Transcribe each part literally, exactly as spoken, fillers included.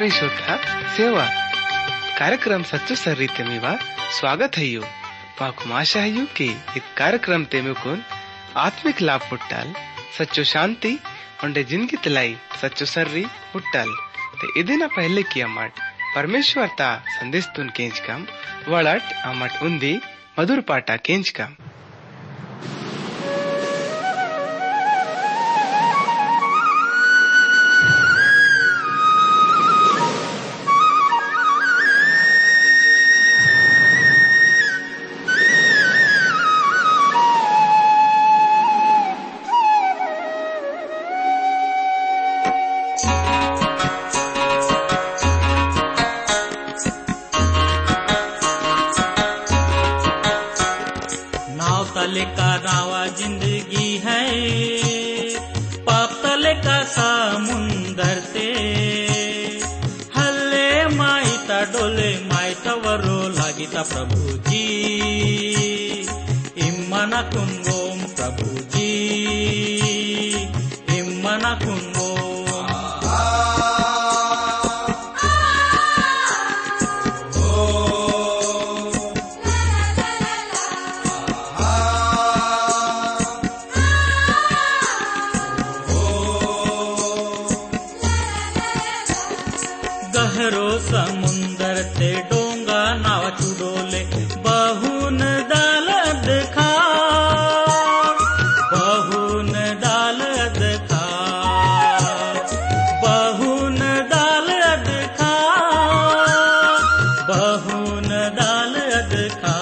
प्रिय श्रोता सेवा कार्यक्रम सच्चो सर्रीते मीवा स्वागत है यू माकु आशा है यू कि इस कार्यक्रम ते मेकुन आत्मिक लाभ पुट्टाल सच्चो शांति उंडे जिंदगी तलाई सच्चो सर्री पुट्टाल ते इदिना पहले की अमट परमेश्वर ता संदेश तुन केंच कम वड़ट अमट उंदी मधुर पाटा केंच कम जिंदगी है पाप तले का समुंदर ते हल्ले माइता डोले माइता वरो लागिता प्रभु जी इम्मना कुंगोम प्रभु जी इम्मना कुंगोम समुंदर ते डोंगा नाव चुडोले बहुन दालद खा बहुन दालद खा बहुन दालद खा बहुन दालद खा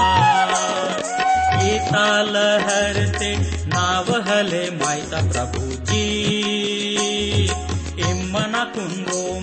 ये ताल हर ते नाव हले माइता प्रभु जी इम्मना कुंगोम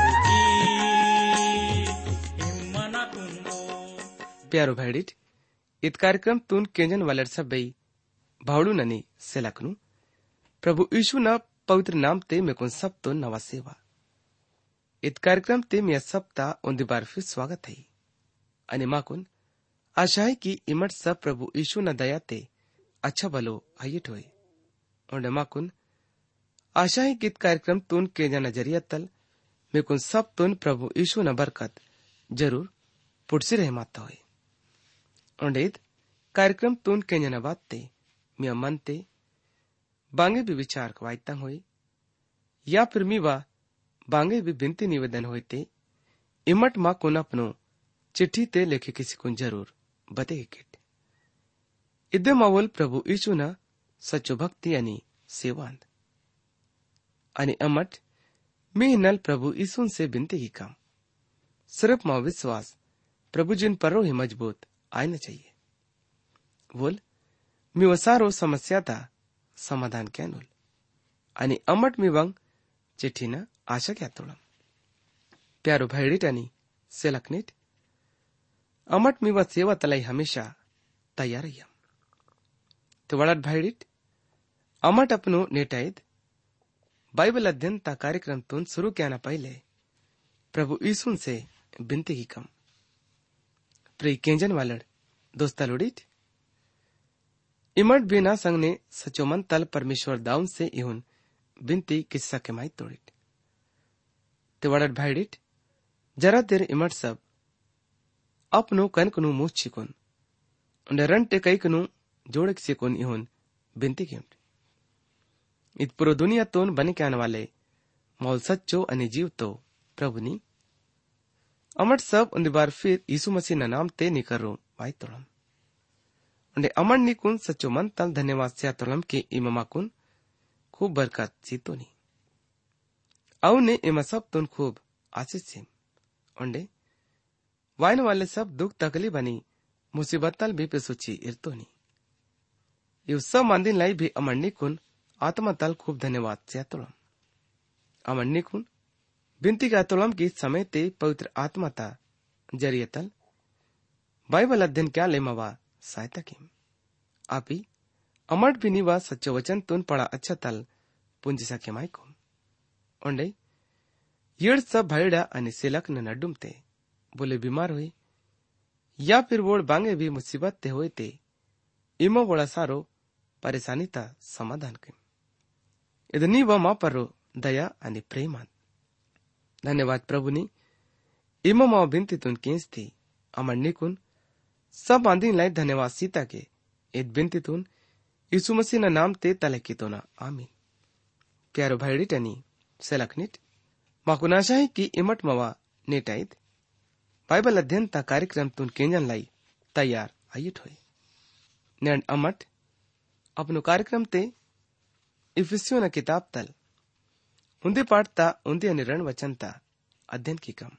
प्यारो भाईडिट इत कार्यक्रम तुन केंजन वालर सब भावड़ू ननी सेलकनु प्रभु यीशु न पवित्र नाम ते मेकुन सब तो नवा सेवा इत कार्यक्रम ते मैं सप्ता उन्दी बार फिर स्वागत है अने माकुन आशा है कि इमट सब प्रभु यीशु न दया ते अच्छा बलो आइट होए और माकुन आशा है कि इत कार्यक्रम तुन केंजन नजरिया तल मेकुन सब तुन प्रभु यीशु न बरकत जरूर पुटसी रहे माता होए ओंडेद कार्यक्रम तुन केंजन बाते मिया मनते बांगे भी विचार कवायता होए या फिर मीवा बांगे भी बिनती निवेदन होते इमट मा कुन अपनो चिट्ठी ते लेखे किसी कुन जरूर बते किट इदे मावल प्रभु यीशु ना सच्चो भक्ति यानी सेवांत अनि अमट मी नल प्रभु यीशु से बिनती की काम सिर्फ मा विश्वास प्रभु जिन परो ही मजबूत आना चाहिए बोल मी वसारो समस्या था समाधान क्या नूल आणि अमट मी वंग चिट्ठी न आशा क्या तोड़म प्यारो भाईडिट आणि सेलकनेट अमट मी व सेवा तलाई हमेशा तैयार रहिया तो वड़ट भाईडिट अमट अपनो नेटाइद बाइबल अध्ययन ता कार्यक्रम तुन शुरू किया न पहले प्रभु यीशु से बिनती की कम प्रिय केंजन वालड़ दोस्ता लोडिट इमट बिना संग ने सचोमन तल परमेश्वर दाउन से इहुन बिनती किस्सा के माई तोड़िट ते वड़ट भाईडिट जरा देर इमट सब अपनो कनकनु मुछ छिकुन उन्हें रंटे कई कनु जोड़क सिकुन इहुन बिनती के इत पुरो दुनिया तोन बने के आने वाले मौल सच्चो अने जीव तो प्रभु नी अमट सब उन्हें बार फिर यीशु मसीह न नाम ते निकरो वाई तोड़म उन्हें अमन निकुन सच्चो मन तल धन्यवाद से तोड़म के इमामा कुन खूब बरकत सीतो नी अव ने इमा सब तुन खूब आशीष से उन्हें वाइन वाले सब दुख तकलीफ बनी मुसीबत तल भी पेसुची इरतो नी यु सब मंदिर लाई भी अमन निकुन आत्मा तल खूब धन्यवाद से तोड़म अमन निकुन बिनती का तोलम की समय ते पवित्र आत्मा ता जरिए तल बाइबल अध्ययन क्या ले मवा सहायता की आपी अमट भी निवा सच्चो वचन तुन पड़ा अच्छा तल पुंज सके माई को ओंडे येड़ सब भाईड़ा अनि सेलक न नडुम ते बोले बीमार हुई या फिर वोड़ बांगे भी मुसीबत ते होए ते इमो वोड़ा सारो परेशानी ता समाधान के इदनी व मा परो दया अनि प्रेमान धन्यवाद प्रभु नी इमो माओ बिनती तुन केंस थी अमर निकुन सब आंधी लाई धन्यवाद सीता के इत बिनती तुन यीशु मसीह ना नाम ते तले की तो ना आमीन। प्यारो भाईडी टनी सेलखनिट माकुनाशा है कि इमट मवा नेटाइत बाइबल अध्ययन ता कार्यक्रम तुन केंजन लाई तैयार आइट होए नैन अमट अपनो कार्यक्रम ते इफिसियो न किताब तल उन्दे पाठ ता उन्दे अनिरण वचन ता अध्ययन की कम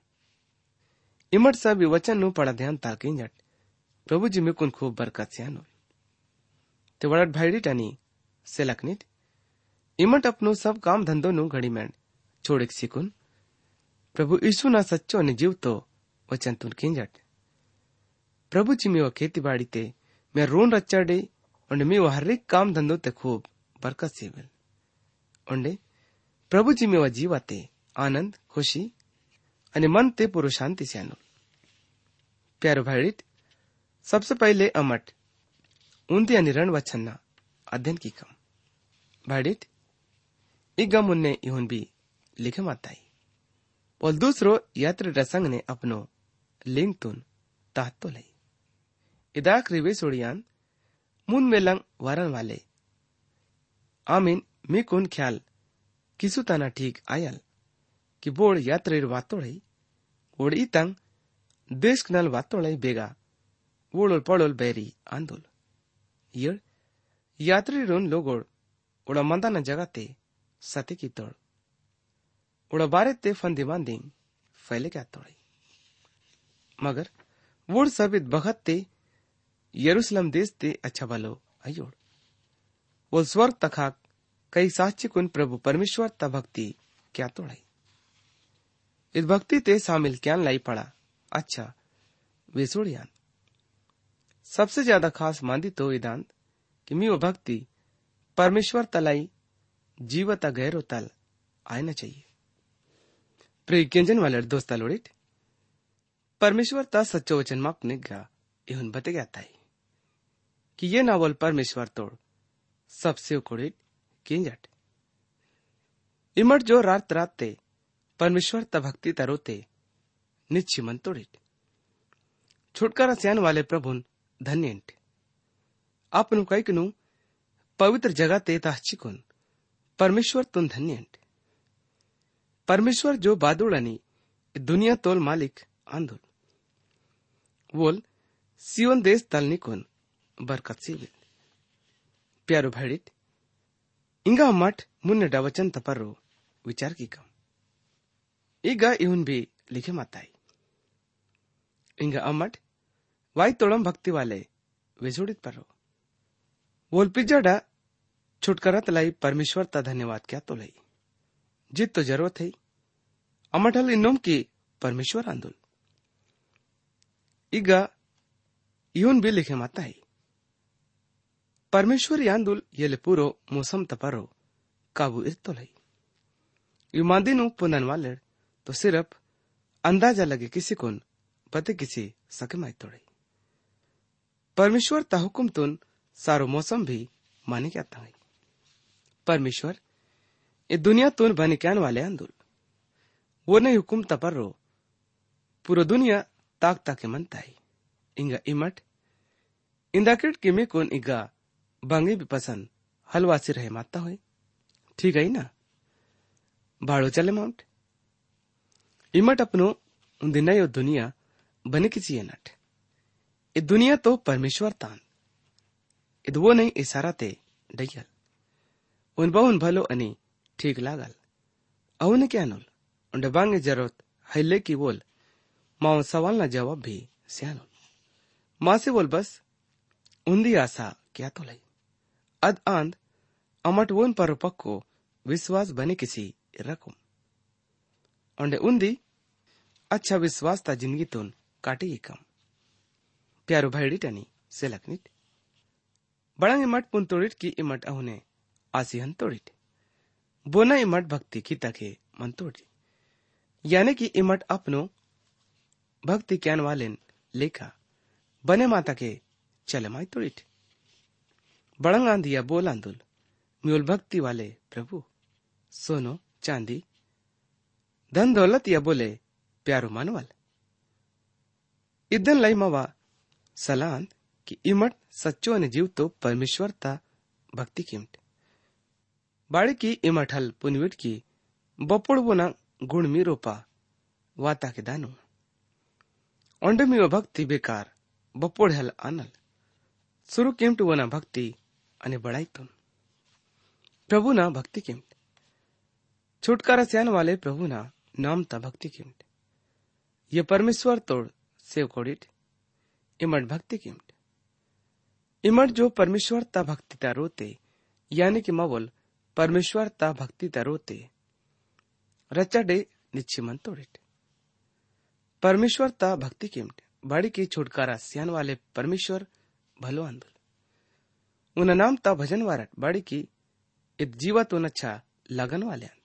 इमट सब वचन नु पढ़ा ध्यान ता केंजट प्रभु जी में कुन खूब बरकत सियानो ते वड़ट भाईडी टनी सेलखनिट इमट अपनो सब काम धंधो नु घड़ी में छोड़ सिकुन प्रभु यीशु ना सच्चो ने जीव तो वचन तुन केंजट प्रभु जी में वो खेती बाड़ी ते मैं रोन रच्चा डे उन्हें मैं वो हर एक काम धंधो ते खूब बरकत सेवल उन्हें प्रभु जी में वो जीवाते आनंद खुशी अने मन ते पुरो शांति से आनो प्यारो भाईडिट सबसे पहले अमट उनते अनिरण वचन ना अध्ययन की कम भाईडिट इगम उन्ने इहुन भी लिखे माताई और दूसरो यात्री रसंग ने अपनो लिंग तुन ताहतो लई इदाक रिवे सोड़ियान मुन में लंग वारन वाले आमीन मी कुन ख्याल किसु तना ठीक आयल कि बोड़ यात्रीर वातोड़ई बोड़ इतंग देश कनल वातोड़ई बेगा वोड़ोल पड़ोल बैरी आंदोल यड़ यात्री रोन लोगोड़ उड़ा मंदा न जगाते सते की तोड़ उड़ा बारे ते फंदी मांदिंग फैले क्या तोड़ई मगर वोड़ सबित बखत ते यरूशलेम देश ते अच्छा बालो अयोड़ वो स्वर्ग तखाक कई साक्षी कुन प्रभु परमेश्वर ता भक्ति क्या तोड़ई इस भक्ति ते शामिल क्या लाई पड़ा अच्छा वे सोड़ियान सबसे ज्यादा खास मांदी तो इदान कि मी वो भक्ति परमेश्वर तलाई जीवता गहरो तल आए न चाहिए प्रिय केंजन वाले दोस्ता लोड़ित परमेश्वर ता सच्चो वचन माक निग्गा इहुन बते गया था कि ये नावल परमेश्वर तोड़ सबसे उकोड़ित केंजट इमट जो रात रात ते परमेश्वर ता भक्ति तरोते निच्छी मन तोड़ित छुटकारा स्यान वाले प्रभुन धन्यंट आपनु कैकनु पवित्र जगह ते ताहचिकुन परमेश्वर तुन धन्यंट परमेश्वर जो बादुड़नी दुनिया तोल मालिक आंदोल वोल सियोन देश तलनिकुन बरकत सीविल प्यारो भाईडित इंगा मठ मुन्ने डवचन तपरो विचार की कम इगा इहुन भी लिखे माताई इंगा अमठ वाई तोड़म भक्ति वाले विजुड़ित परो वोल पिजड़ा छुटकारा तलाई परमेश्वर ता धन्यवाद क्या तो लई जित तो जरूरत है अमठल इनोम की परमेश्वर आंदोल इगा इहुन भी लिखे माताई परमेश्वर आंदोल येले पूरो मौसम तपरो काबू इरतो लई युमादिनु पुनन वाले तो सिर्फ अंदाजा लगे किसी कोन पते किसी सके माई तोड़े परमेश्वर ता हुकुम तुन सारो मौसम भी माने क्या था परमेश्वर ये दुनिया तुन बने क्या वाले आंदोल वो नहीं हुकुम तपरो पूरा दुनिया ताक ताके मनता है इंगा इमट इंदाकिट के में कौन इगा बांगे भी पसंद हलवा से रहे माता हुए ठीक है ना भाड़ो चले माउंट इमट अपनो उन दिन यो दुनिया बने किसी है नट ये दुनिया तो परमेश्वर तान इद वो नहीं इशारा ते डयल उन बहुन भलो अनि ठीक लागल अहुने क्या नोल उन बांगे जरूरत हल्ले की बोल माओ सवाल ना जवाब भी सियानो माँ से बोल बस उन्दी आशा क्या तो लई अद आंद अमट वोन पर पक्को विश्वास बने किसी रकुम ओंडे उन्दी अच्छा विश्वास ता जिंदगी तुन काटे कम प्यारो भाईडी टनी सेलकनिट बड़ंग इमट पुन तोड़िट की इमट अहुने आसिहन तोड़िट बोना इमट भक्ति की तके मन तोड़ी यानी कि इमट अपनो भक्ति क्यान वालेन लेखा बने माता के चले माई तोड़िट बड़ंग आंधिया बोल आंदुल म्यूल भक्ति वाले प्रभु सोनो चांदी धन दौलत या बोले प्यारो मानवल इदन लई मवा सलान कि इमट सच्चो અને જીવતો પરમેશ્વરતા ભક્તિ કિમટ બાળકી ઇમટ હલ પુનવિટ કી બપોડવોના ગુણ મીરોપા વાતા કે દાનો ઓંડમીઓ ભક્તિ બેકાર બપોડ હલ આનલ સુરુ કિમટ વોના ભક્તિ અને બળાઈ તો પ્રભુના ભક્તિ કિમટ छुटकारा स्यान वाले प्रभुना नाम ता भक्ति किमट ये परमेश्वर तोड़ सेव कोडिट इमट भक्ति किमट इमट जो परमेश्वर ता भक्ति ता रोते यानी कि मवल परमेश्वर ता भक्ति ता रोते रचा डे निच्छिमन तोड़िट परमेश्वर ता भक्ति किमट बाड़ी की छुटकारा स्यान वाले परमेश्वर भलो आंदोल उन नाम ता भजन वारट बाड़ी की इत जीवा तो नच्छा लगन वाले आंद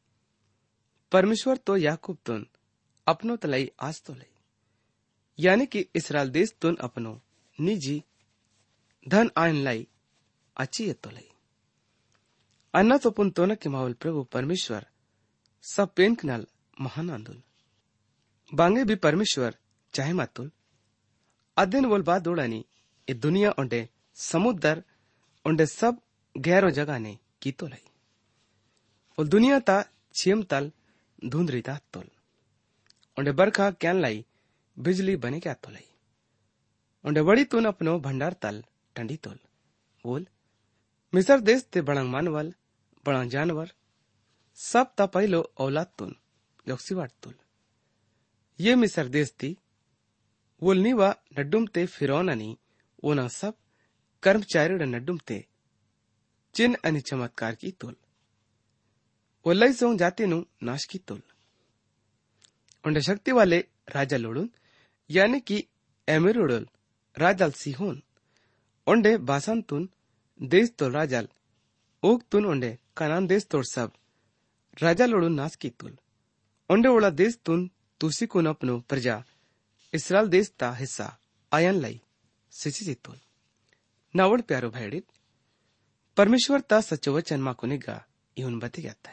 परमेश्वर तो याकूब तुन अपनो तलाई आज तो लई यानी कि इसराइल देश तुन अपनो निजी धन आयन लाई अच्छी तो लई अन्ना तो पुन तो न कि मावल प्रभु परमेश्वर सब पेन कनाल महान आंदोल बांगे भी परमेश्वर चाहे मातुल अदिन बोल बात दौड़ानी ये दुनिया उंडे समुद्र उंडे सब गहरो जगह ने की तो लाई और दुनिया ता छीम तल धुंधरी ता तोल उंडे बरखा क्यान लाई बिजली बने क्या तो लाई उंडे बड़ी तुन अपनो भंडार तल ठंडी तोल बोल मिस्र देश ते बड़ंग मानवल बड़ा जानवर सब ता पहलो औलाद तुन योक्सिवाट तुल ये मिस्र देश थी वोल नीवा नड्डुम ते फिरौननी ओना सब कर्मचारी नड्डुम ते चिन्ह अनि चमत्कार की तोल वल्लई सोंग जाति नु नाश की तोल उंडे शक्ति वाले राजा लोडुन यानी कि एमिरोडल राजाल सिहोन उंडे बासन तुन देश तोल राजाल ओक तुन उंडे कनान देश तोड़ सब राजा लोडुन नाश की तोल उंडे ओला देश तुन तुसी कुन अपनो प्रजा इसराइल देश ता हिस्सा आयन लाई सिची तोल नावड़ प्यारो भाईडित परमेश्वर ता सच्चो वचन मा कुनिगा इहुन बते जाता है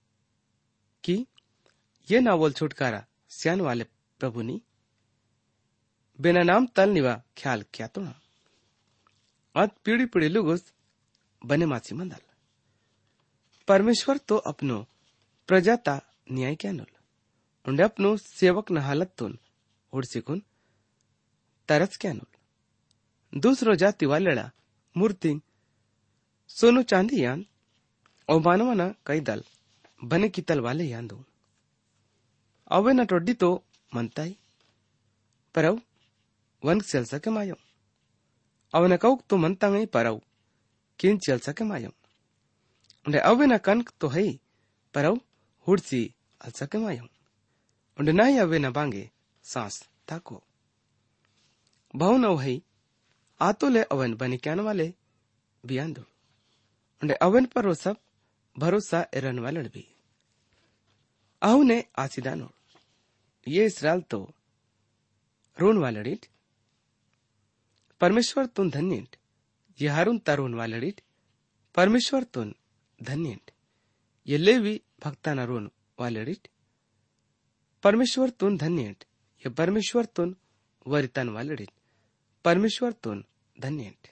कि ये नावल छुटकारा स्यान वाले प्रभु नी बिना नाम तल निवा ख्याल क्या तो ना आज पीढ़ी पीढ़ी लुगुस बने मासी मंदल परमेश्वर तो अपनो प्रजाता न्याय क्या नुल उन्हें अपनो सेवक न हालत तुन उड़ सिकुन तरस क्या नुल दूसरो जाति वालेड़ा मूर्ति सोनो चांदी यान और मानवना कई दल बने की तल वाले यांदो अवे न टोड्डी तो मनताई परव वन चल सके मायो अवे न कौक तो मनता गई परव किन चल सके मायो उन्हें अवे न कनक तो है परव हुड़सी अल सके मायो उन्हें ना ही अवे न बांगे सांस ताको बहु न है आतो ले अवन बने क्यान वाले भी आंदो उन्हें अवन पर वो सब भरोसा एरन वाले भी आहु ने आसिदानो ये इसराइल तो रोन वालड़ीट परमेश्वर तुन धन्यट ये हारून तरुण वालड़ीट परमेश्वर तुन धन्यट ये लेवी भक्ताना रोन वालड़ीट परमेश्वर तुन धन्यट ये परमेश्वर तुन वरितन वालड़ीट परमेश्वर तुन धन्यट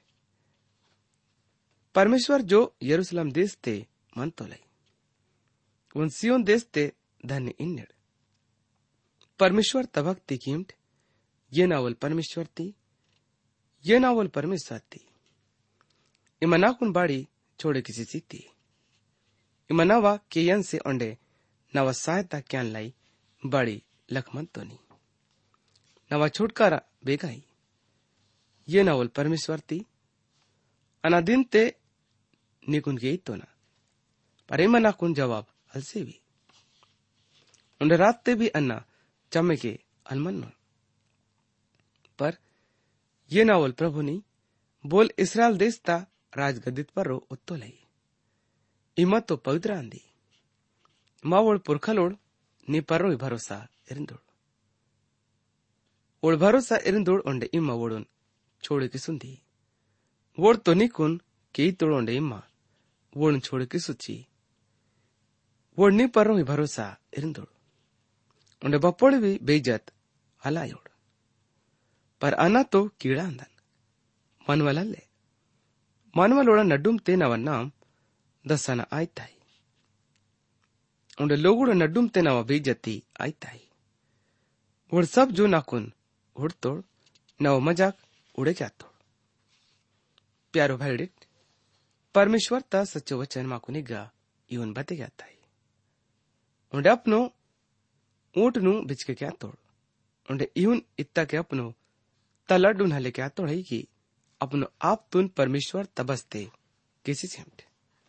परमेश्वर जो यरूशलेम देश ते मन तो लाई उन सियोन देश ते धन्य इन्नड़ परमेश्वर तभक्ति कीमट ये नावल परमेश्वर ती ये नावल परमेश्वर ती इमनाकुन बाड़ी छोड़े किसी सीती इमनावा के यन से ओंडे नवा सहायता क्यान लाई बाड़ी लखमन तो नहीं नवा छुटकारा बेगाई ये नावल परमेश्वर ती अनादिन ते निकुन गई तो ना पर इमनाकुन जवाब अलसे भी उन्हें रात ते भी अन्ना चमे के अलमन पर ये नावल प्रभु ने बोल इसराइल देश ता राजगदित पर रो उत्तो लाई इमत तो पवित्र आंदी मावोड़ पुरखलोड़ नी पर्रो भरोसा इरिंदोड़ ओड़ भरोसा इरिंदोड़ उंडे इम्मा ओड़ुन छोड़े की सुंदी वोड़ तो निकुन के तोड़ उंडे इम्मा वोड़न छोड़े की सुची वोड़ नी पर्रो भरोसा इरिंदोड़ उंडे बपोड़ भी बेइज्जत हलायोड़ पर अना तो कीड़ा अंदन मनवलल्ले मनवलोड़ा नड्डुम ते नवा नाम दसना आयताई उंडे लोगुड़ नड्डुम ते नवा बेइज्जती आयताई उड़ सब जो नाकुन उड़ तोड़ नव मजाक उड़े जातोड़ प्यारो भाईडिट परमेश्वर ता सच्चो वचन माकुनिगा इवन बते जाता है उंडे अपनो ऊंट नु बिचके क्या तोड़ उंडे इवन इत्ता के अपनो तलडुन हले क्या तोड़ है कि अपनो आप तुन परमेश्वर तबस्ते किसी सेमटे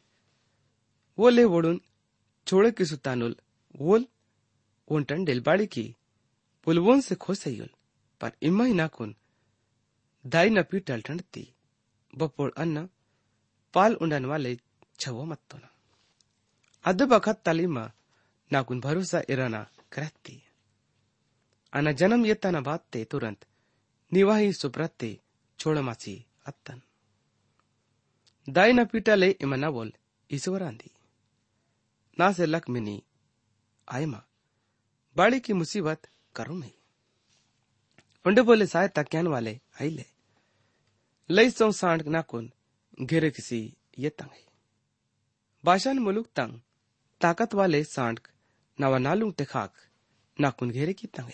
वो ले वोडुन छोड़े की सुतानुल वोल उंटन डेलबाड़ी की पुलवोन से खोसयुल पर इम्मा ही नाकुन दाई न पीटल ठंडती बपोड़ अन्ना पाल उंडन वाले छवो मत्तोना अद बखत तालीमा नाकुन भरोसा इराना करती अना जन्म येता न बात ते तुरंत निवाही सुप्रते छोड़मासी अत्तन दाई न पीटले इमना बोल ईश्वरांदी ना से लक मिनी आयमा बाड़ी की मुसीबत करूं मैं उंडे बोले सहायता क्यान वाले आईले लई सौ सांड नाकुन घेरे किसी ये तंग बाशान मुलुक तंग ताकत वाले सांड नवा नालू टेखाक नाकुन घेरे की तंग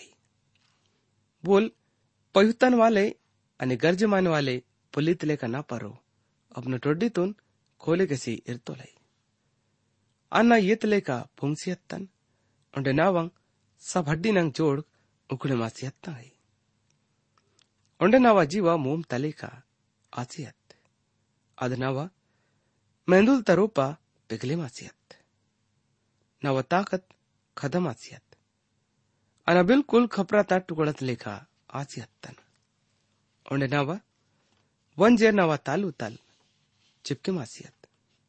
बोल पयुतन वाले अने गर्जमान वाले पुलित लेका ना परो अपने टोडी तुन खोले किसी इरतो लाई अन्ना येत लेका फुंगसियतन उंडे नावंग सब हड्डी नंग जोड़ उकड़े मासियत्ता है उंडे नावा जीवा मोम तलेका आसियत अद नवा मेंदुल तरोपा पिघले मासियत नवा ताकत खदम आसियत अना बिल्कुल खपराता टुकड़त लेखा आसियतन उंडे नवा वंजे नवा तालू तल चिपके मासियत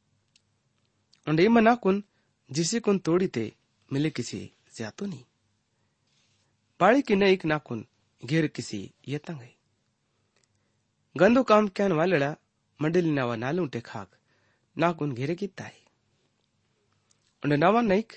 उंडे मना कुन जिसे कुन तोड़ी ते मिले किसी ज्यातो नहीं बाड़ी की नईक नाकुन घेर किसी ये तंग है गंदो काम कैन वालेड़ा मंडली नवा नालू टेखाक नाकुन घेरे की ताई उंडे नवा नईक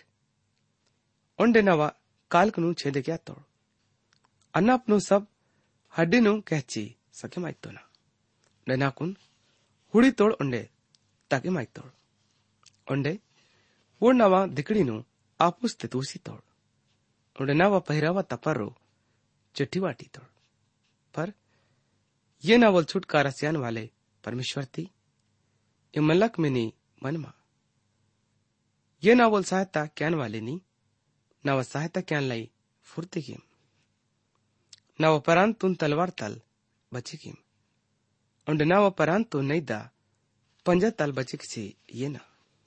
उंडे नवा कालकनु छेदे क्या तोड़ अन्ना अपनो सब हड्डी नु कहची सके माई तो ना उंडे नाकुन हुड़ी तोड़ उंडे ताके माई तोड़ उंडे वो नवा दिकड़ी नु आपुस ते तूसी तोड़ उंडे नवा पहरावा तपरो चिट्ठी वाटी तोड़ पर ये नावल छुटकारा सियान वाले परमेश्वर थी ये मलक में नी मनमा ये नावल सहायता क्यान वाले नी नवा सहायता क्यान लाई फुर्ती किम नवा परांत तुन तलवार तल बची किम उंडे नवा परांत तो नहीं दा पंजा तल बचे किसी ये ना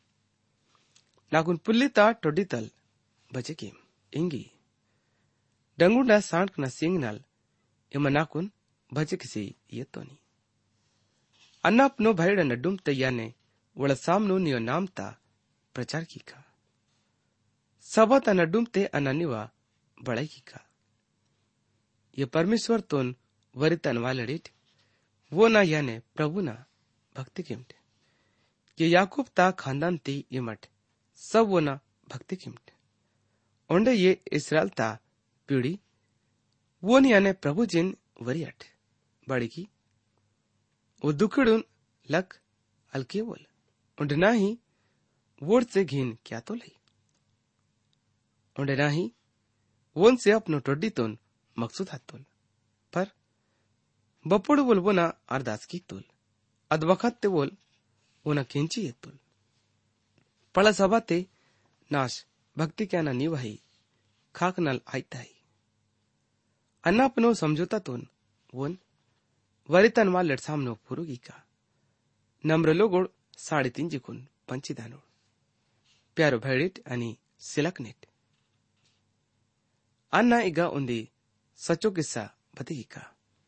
नाकुन पुल्ली ता टोडी तल बचे किम इंगी डंगुंडा सांड न सिंगनल इमा नाकुन बचे किसी ये तो नहीं अन्ना अपनो भाईड़ा नड्डुम तैयाने वड़ा सामनो नियो नाम ता प्रचार की का सबा ता नड्डुम ते अनानिवा बड़ाई की का ये परमेश्वर तोन वरितन वालड़िट वो ना याने प्रभु ना भक्ति किमटे ये याकूब ता खानदान ती इमट सब वो ना भक्ति किमटे ओंडे ये इसराइल ता पीढ़ी वो नहीं याने प्रभु जिन वरियट बड़ी की वो दुखड़ुन लक हल्के बोल उंडे ना ही वोट से घिन क्या तो लई उंडे ना ही वोन से अपनो टोडी तोन मकसूद हातोल पर बपोड़ बोल वो ना अरदास की तोल अद वखत ते बोल वो ना खिंची ये तोल पड़ा सभा ते नाश भक्ति क्या ना निवाही खाक नल आयता है अन्ना अपनो समझौता तोन वोन वरितन वाल लड़ सामनो पुरुगी का नम्र लोगोड़ साढ़े तीन जिकुन पंची दानोड़ प्यारो भैडिट अनि सिलकनेट अन्ना इगा उंदी सचो किस्सा बतेगी का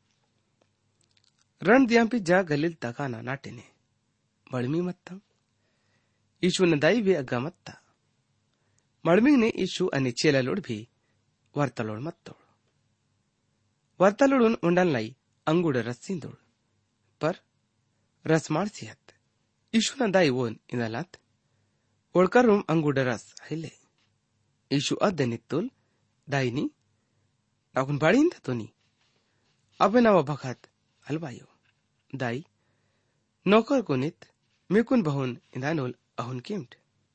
रण दियांपी जा गलिल तकाना नाटेने बड़मी मत्ता ईशु नदाई भी अग्गा मत्ता मड़मी ने ईशु अनि चेला लोड़ भी वर्तलोड़ मत्तोड़ वर्तलोड़ुन उंडन लाई अंगुड़ रस्सिंदोड़ पर रसमार सिहत ईशु नदाई वोन इनलात ओड़कर रूम अंगुड़ रस हिले ईशु अद्दे नित्तुल दाईनी नाकुन बाळीन तोनी अबे नावा भखात हलवायो दाई नौकर कोनित मेकुन बहुन इंदानोल अहुन केमट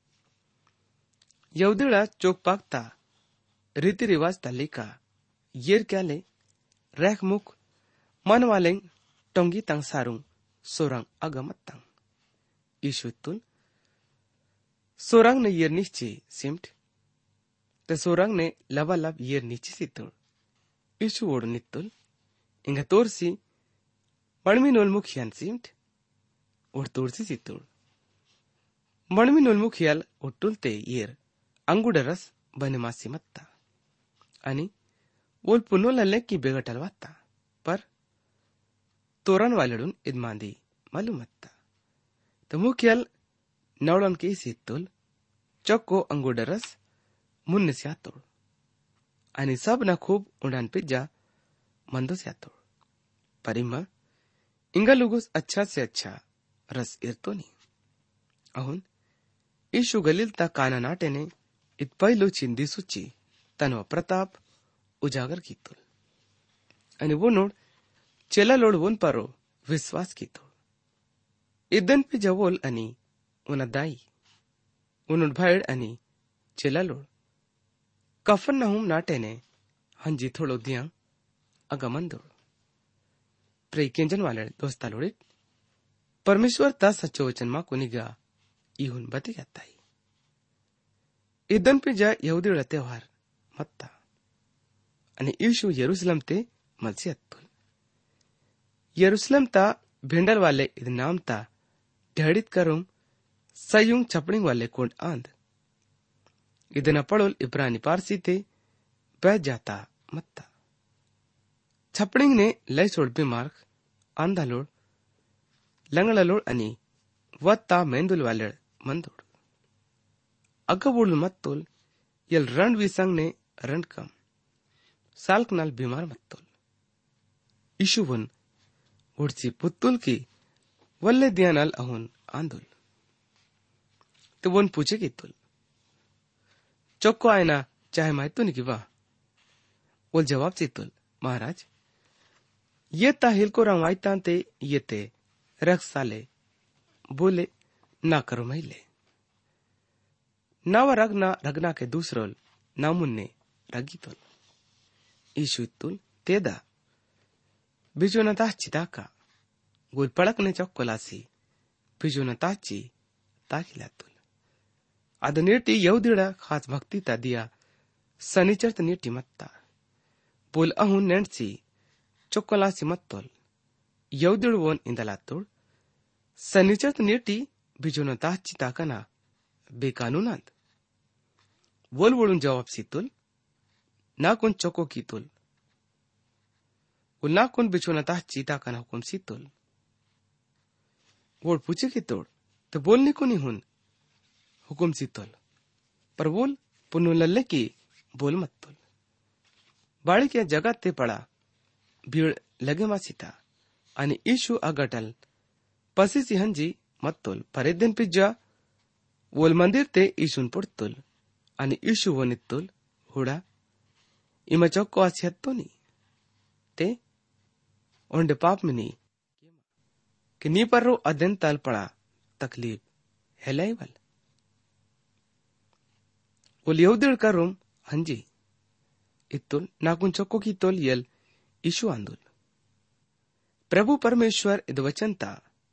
यवदिड़ा चोक पाकता रीति रिवाज तालिका येर क्याले रैख मुख मन वालेंग टोंगी तंग सारुंग सोरंग अगमत तंग ईशुतुल सोरंग ने येर निश्चे सिमट ते सोरंग ने लबा लब येर नीचे सितुल ईशु ओड नित्तुल इंगा तोरसी मणमी नोल मुखियान सिमट ओड तोरसी सितुल मणमी नोल मुखियाल ओटुलते येर अंगुडरस बने मासी मत्ता आणि वोल पुनोलले की बेगटलवाता पर तोरण वालडून इदमांदी मालूमत्ता तो मुखियल नवलन की सित्तुल चक्को अंगुडरस मुन्ने स्यातोळ आणि सब ना खूब उडान पिज्जा मंदो स्यातोळ परिमा इंगा लुगुस अच्छा से अच्छा रस इरतोनी अहुन ईशु गलील ता काना नाटेने इत पहिलो चिंदी सुची तनवा प्रताप उजागर कीतोल आणि वो नोड चेला लोड वोन पारो विश्वास कीतोल इदन पे जवोल आणि उना दाई उनुड भाईड आणि चेला लोड कफन नहुम नाटेने हंजी थोड़ो दिया अगमंदोड़ प्रे केंजन वाले दोस्ता लोड़ित परमेश्वर ता सच्चो वचन मा कुनिगा इहुन बती जाताई इदन पे जा यहुदीड़ा त्योहार मत्ता आणि ईशु यरूशलेम ते मलसियतुल यरूशलेम ता भिंडल वाले इद नाम ता ढेड़ित करुम सयुंग छपड़िंग वाले कोंड आंद इदना पड़ोल इब्रानी पारसी ते बैठ जाता मत्ता छपड़िंग ने लय सोड़ बीमार्क आंधा लोड़ लंगड़ा लोड़ अनि वत्ता मेंदुल वाले मंदोड़ अगबुल मत्तुल यल रण विसंग ने रण कम साल्क नाल बीमार मत्तुल इशुवन उड़सी पुत्तुल की वल्ले दिया नाल अहुन आंदुल तो वन पूछे की तुल चौको आयना चाहे मायतु नहीं की वाह वो जवाब से तुल महाराज ये ता हिल को रंगाइता ते ये ते रख साले बोले ना करो मैले नावा रगना रगना के दूसरोल नामुन्ने रगी तुल ईशु तुल तेदा बिजो न ताची ताका गुल पड़क ने चौकोलासी बिजो न ताची ताकिला तुल अद नीटी यहुदीड़ा खास भक्ति ता दिया सनीचर नीटी मत्ता बोल अहुन नेंसी चौकोलासी मत्तोल यहुदीड़ वोन इंदला तोड़ सनीचर नीटी बिजो न ताची ताकना बेकानूनांद बोल बोलून जवाब सी तुल ना कुन चौको की तुल ना कुन बिचो न ताची ताकना हुकुम सी तुल बोल पूछे की तोड़ तो बोलने को नहीं हुन हुकुम सी तुल पर बोल पुनु लल्ले की बोल मत तुल बाड़ी के जगत ते पड़ा भीड़ लगे मासीता आणि ईशु अगटल पसी सी हंजी मत तुल परे दिन पिज्जा वोल मंदिर ते ईशुन पुड़तुल आणि ईशु वो नित्तुल हुड़ा इमा चौको आसियत्तो नी ते ओंडे पाप में नी कि नी पर रो अदन ताल पड़ा तकलीफ हेलाई वल वो लियोदिड़ का रूम हंजी इत्तुल नाकुन चौको की तोल यल ईशु आंदुल प्रभु परमेश्वर इद वचनता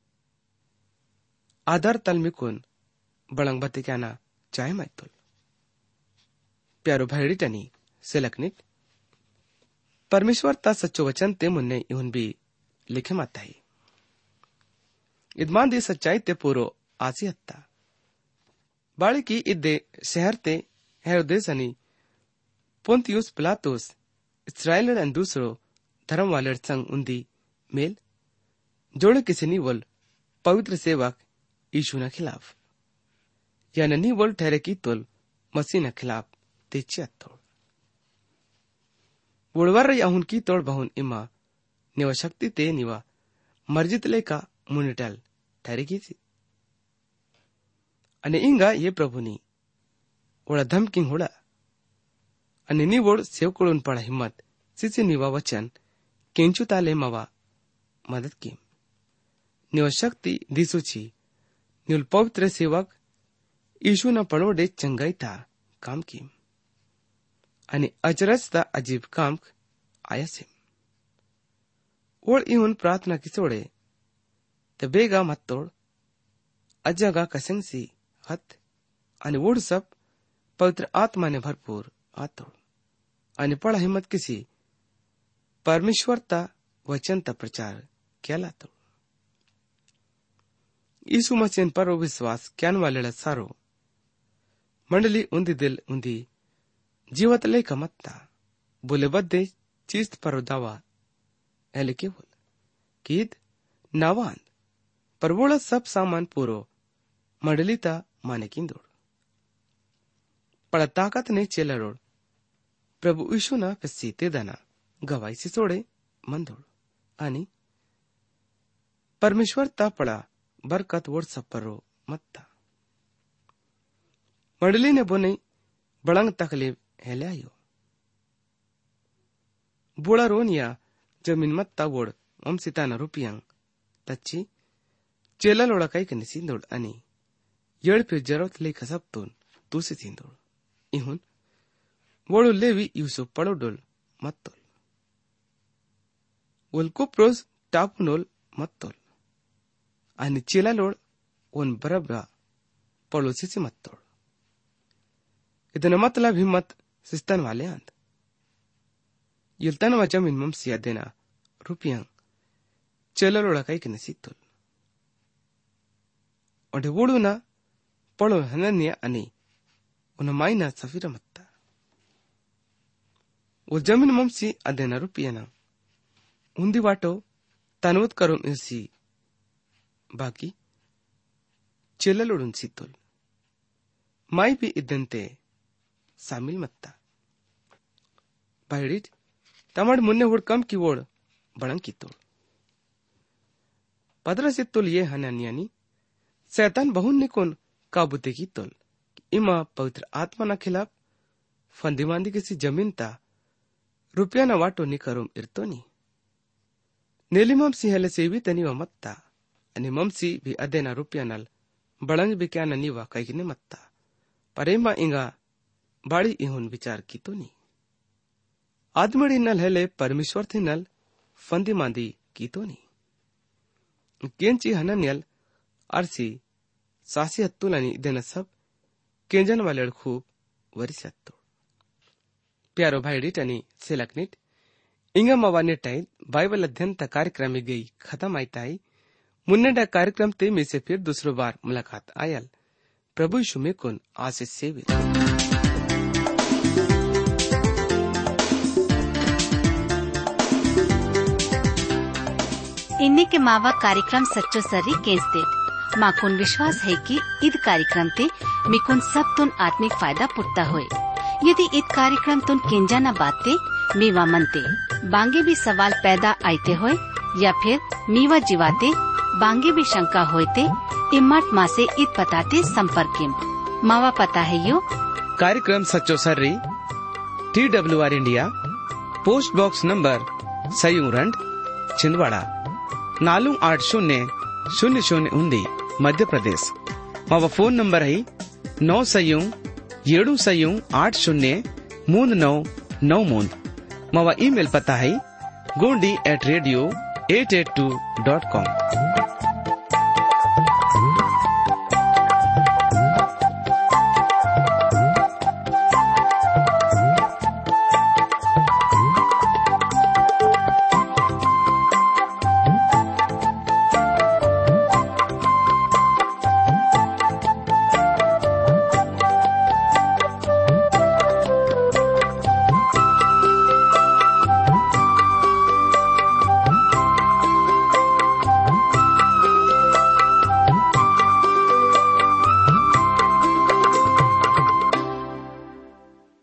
आधार तल मिकुन बळंग बते क्याना चाहे मायतुल प्यारो भाईडी टनी सेलकनिक परमेश्वर ता सच्चो वचन ते मुन्ने इहुन भी लिखे माताई इदमान दी सच्चाई ते पूरो आसियत्ता बाड़ी की इद्दे शहर ते हेरोदेस अनि पोंतियुस पिलातुस इस्राएल अन दूसरो धर्म वाले संग उन्दी मेल जोड़े किसी नी बोल पवित्र सेवक यीशु न खिलाफ या नहीं बोल ठहरे की तोल मसीह न खिलाफ तेचिया तोड़ बुड़वर याहुन की तोड़ बहुन इमा निवा शक्ति ते निवा मर्जित लेका मुनिटल ठहरे की थी अने इंगा ये प्रभु नी ओड़ा धमकिंग होड़ा અને નિવોડ સેવકોળુન પણ હિંમત સિસી નિવા વચન કેંચુ તાલે મવા મદદ કેમ નિવ શક્તિ દીસુ છી નિલ પવિત્ર સેવક ઈશુના પણવડે ચંગાઈતા કામ કેમ અને અચરજતા અજીબ કામ આયા છે ઓળ ઇહુન પ્રાર્થના કિસોડે તે બેગા મત્તોડ અજગા કસંગસી હત અને ઓડ સબ પવિત્ર આત્માને ભરપૂર આતોડ અને પળા હિંમત કિસી પરમેશ્વરતા વચનતા પ્રચાર કેલાતો ઈસુ મસીન પર વિશ્વાસ ક્યાન વાલેલા સારો મંડલી ઊંધી દિલ ઊંધી જીવત લઈ કમત્તા બોલે બધે ચીસ્ત પરો દાવા એલે કેવલ કીદ નાવાન પરવોળ સબ સામાન પૂરો મંડલીતા માને કિંદોડ પણ તાકાત ને ચેલરોડ પ્રભુ ઈશુના પસી તેદાના ગવાઈ સિસોડે મંદોડ અને પરમેશ્વરતા પડા બરકત વોડ સપરો મત્તા મંડલીને બોને બળંગ તકલીફ હેલ્યાયો બોળા રોનિયા જમીન મત્તા વોડ વંશિતાના રૂપિયાંગ તચ્છી ચેલલોડા કઈક નિસિંદોડ અને યળપે જરોત લઈ ખસપતોન તુસી સિંદોડ ઇહુન વોળુ લેવી યુસુફ પડોડોલ મત્તોલ વલકુપ્રોસ ટાપુનોલ મત્તોલ અને ચેલાલોડ ઓન બરબા પડોસી મત્તોળ ಇದನ್ನ ಮತ್ತಲ ಹಿಮ್ಮತ್ ಸಿಸ್ತನ್ ವಾಲೆ ಅಂತ ಇಲ್ತನವ ಜಮೀನ್ ಮಂಸಿ ಅದೇನ ರೂಪಿಯಂ ಚೆಲಲೋಳ ಕೈಕಿನ ಸಿತ್ತುಲ್ ಒಡೆ ಓಡುನ ಪಳೋ ಹನನ್ಯ ಅನಿ ಉನ ಮಾಯಿನ ಸಫಿರ ಮತ್ತ ಓ ಜಮೀನ್ ಮಂಸಿ ಅದೇನ ರೂಪಿಯನ ಉಂದಿ ವಾಟೋ ತನವತ್ ಕರೋಂ ಇಸಿ ಬಾಕಿ ಚೆಲಲೋಡುನ್ ಸಿತ್ತುಲ್ ಮಾಯಿ ಬಿ ಇದ್ದಂತೆ सामिल मत्ता बायडीट तमाड मुन्ने हुड कम की वोड बड़ंग की तोड़ पदरा से तुल ये हनानियानी शैतान बहुन ने कोन काबूते की तुल इमा पवित्र आत्मा ना खिलाफ फंदीमांदी किसी जमीन ता रुपया ना वाटो नि करोम इर्तोनी नेली ममसी हेले से भी तनी व मत्ता अनि ममसी भी अदेना रुपया नल बड़ंग भी क्या ननी वा कहीं ने मत्ता परेमा इंगा बाड़ी इहुन विचार की तो नहीं आदमड़ी नल हेले परमेश्वर थे नल फंदी मांदी की तो नहीं केंची हनन्यल अरसी सासी हत्तुलानी देना सब केंजन वाले खूब वरिसत्तो प्यारो भाई डिटनी सेलकनिट इंगा मवाने टाइल बाइबल अध्ययन ता कार्यक्रम में गई खत्म आईताई मुन्ने डा कार्यक्रम ते में से फिर दूसरो बार मुलाकात आयल प्रभु यीशु में कुन आशीष सेवी इन्ने के मावा कार्यक्रम सच्चो सर्री केंसते माकुन विश्वास है कि ईद कार्यक्रम ते मिकुन सब तुन आत्मिक फायदा पुट्टा होए यदि ईद कार्यक्रम तुन केंजा न बाते मीवा मनते बांगे भी सवाल पैदा आते होए या फिर मीवा जीवाते बांगे भी शंका होते इम्मत माँ से ईद पताते संपर्क किम मावा पता है यो कार्यक्रम सच्चो सर्री T W R India post box number सयूरंड छिंदवाड़ा नालू आठ शून्य शून्य शून्य उन्दी मध्य प्रदेश मावा फोन नंबर है नौ सयू येडू सयू आठ शून्य मूंद नौ नौ मूंद मावा ईमेल पता है Gondi at radio at at two dot com.